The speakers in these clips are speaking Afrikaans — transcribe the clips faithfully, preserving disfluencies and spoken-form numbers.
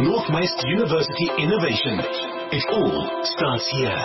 Northwest University Innovation. It all starts here.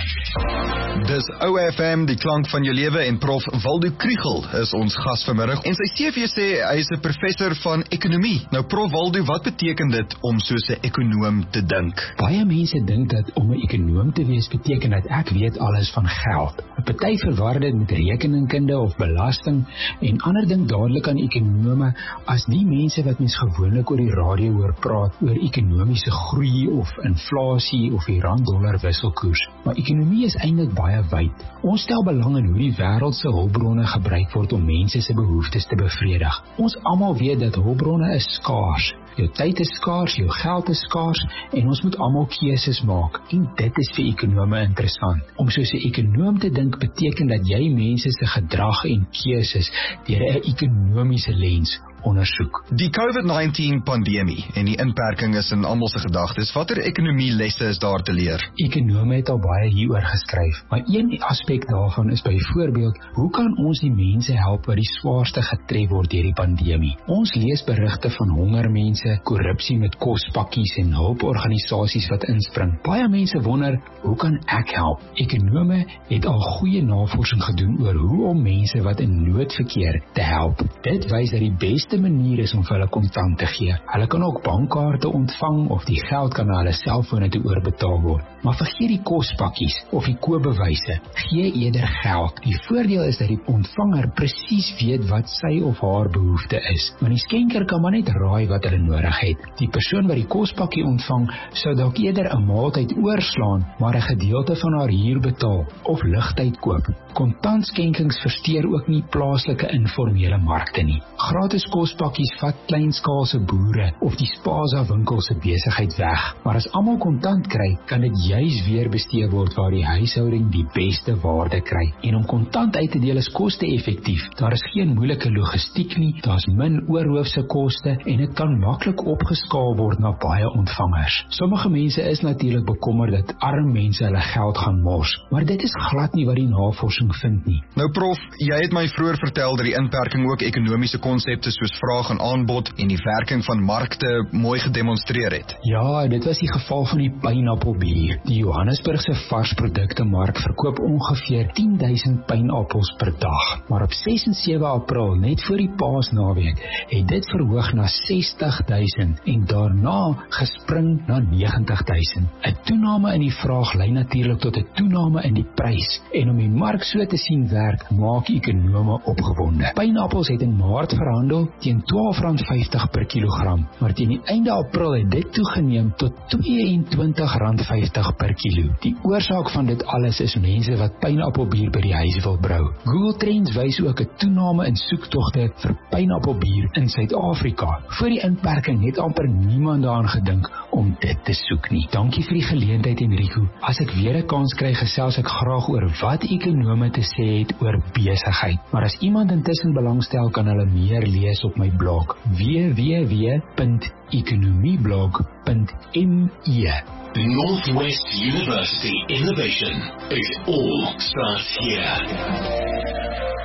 Dis O F M, die klank van jou lewe, en Prof Waldo Kriegel is ons gas vanmiddag. En sy C V sê hy is 'n professor van ekonomie. Nou Prof Waldo, wat beteken dit om soos 'n ekonoom te dink? Baie mense dink dat om 'n ekonoom te wees beteken dat ek weet alles van geld. 'n Party verwar dit met rekeningkunde of belasting, en ander dink dadelik aan ekonome as die mense wat mens gewoonlik oor die radio hoor praat oor ekonomiese groei of inflasie of die rand-dollar wisselkoers. Maar ekonomie is eintlik baie wyd. Ons stel belang in hoe die wêreld se hulpbronne gebruik word om mense se behoeftes te bevredig. Ons almal weet dat hulpbronne is skaars. Jou tyd is skaars, jou geld is skaars, en ons moet almal keuses maak. En dit is vir ekonome interessant. Om soos 'n ekonoom te dink beteken dat jy mense se gedrag en keuses deur 'n ekonomiese lens ondersoek. Die COVID negentien pandemie en die inperking is in almal se gedagtes. Watter ekonomie lesse is daar te leer? Ekonome het al baie hieroor geskryf, maar een aspek daarvan is byvoorbeeld, hoe kan ons die mense help wat die swaarste getref word deur die pandemie? Ons lees berigte van hongermense, korrupsie met kospakkies en hulporganisasies wat inspring. Baie mense wonder, hoe kan ek help? Ekonome het al goeie navorsing gedoen oor hoe om mense wat in nood verkeer te help. Dit wys dat die beste manier is om vir hulle kontant te gee. Hulle kan ook bankkaarte ontvang of die geld kan na hulle selfone toe oorbetaal word. Maar vergeet die kospakkies of die koopbewyse. Gee eerder geld. Die voordeel is dat die ontvanger presies weet wat sy of haar behoefte is. Want die skenker kan maar net raai wat hulle nodig het. Die persoon wat die kospakkie ontvang, sou dalk eerder 'n maaltyd oorslaan, maar 'n gedeelte van haar huur betaal of ligtyd koop. Kontantskenkings versteur ook nie plaaslike informele markte nie. Gratis kospakkies vat kleinskaalse boere of die spaza winkel se besigheid weg. Maar as almal kontant kry, kan dit juis weer bestee word waar die huishouding die beste waarde kry. En om kontant uit te deel is koste-effektief. Daar is geen moeilike logistiek nie, daar's min oorhoofse koste en dit kan maklik opgeskaal word na baie ontvangers. Sommige mense is natuurlik bekommerd dat arm mense hulle geld gaan mors, maar dit is glad nie wat die navorsing vind nie. Nou Prof, jy het my vroeër vertel dat die inperking ook ekonomiese konsepte soos vraag en aanbod en die werking van markte mooi gedemonstreer het. Ja, dit was die geval van die pynappelbier. Die Johannesburgse varsprodukte mark verkoop ongeveer tien duisend pynappels per dag. Maar op ses en sewe April, net voor die Paasnaweek, het dit verhoog na sestig duisend en daarna gespring na negentig duisend. 'n Toename in die vraag lei natuurlik tot 'n toename in die prys. En om die mark so te sien werk, maak ekonome opgewonde. Pynappels het in Maart verhandel teen twaalf rand vyftig per kilogram, maar teen die einde April het dit toegeneem tot tweeëntwintig rand vyftig per kilo. Die oorsaak van dit alles is mense wat pynappelbier by die huis wil brou. Google Trends wys ook 'n toename in soektogte vir pynappelbier in Suid-Afrika. Voor die inperking het amper niemand daaraan gedink om dit te soek nie. Dankie vir die geleentheid, Enrico. As ek weer 'n kans kry, gesels ek graag oor wat ekonome te sê het oor besigheid. Maar as iemand intussen belangstel, kan hulle meer lees op my blog w w w punt ekonomieblog punt m e. Northwest University Innovation. It all starts here.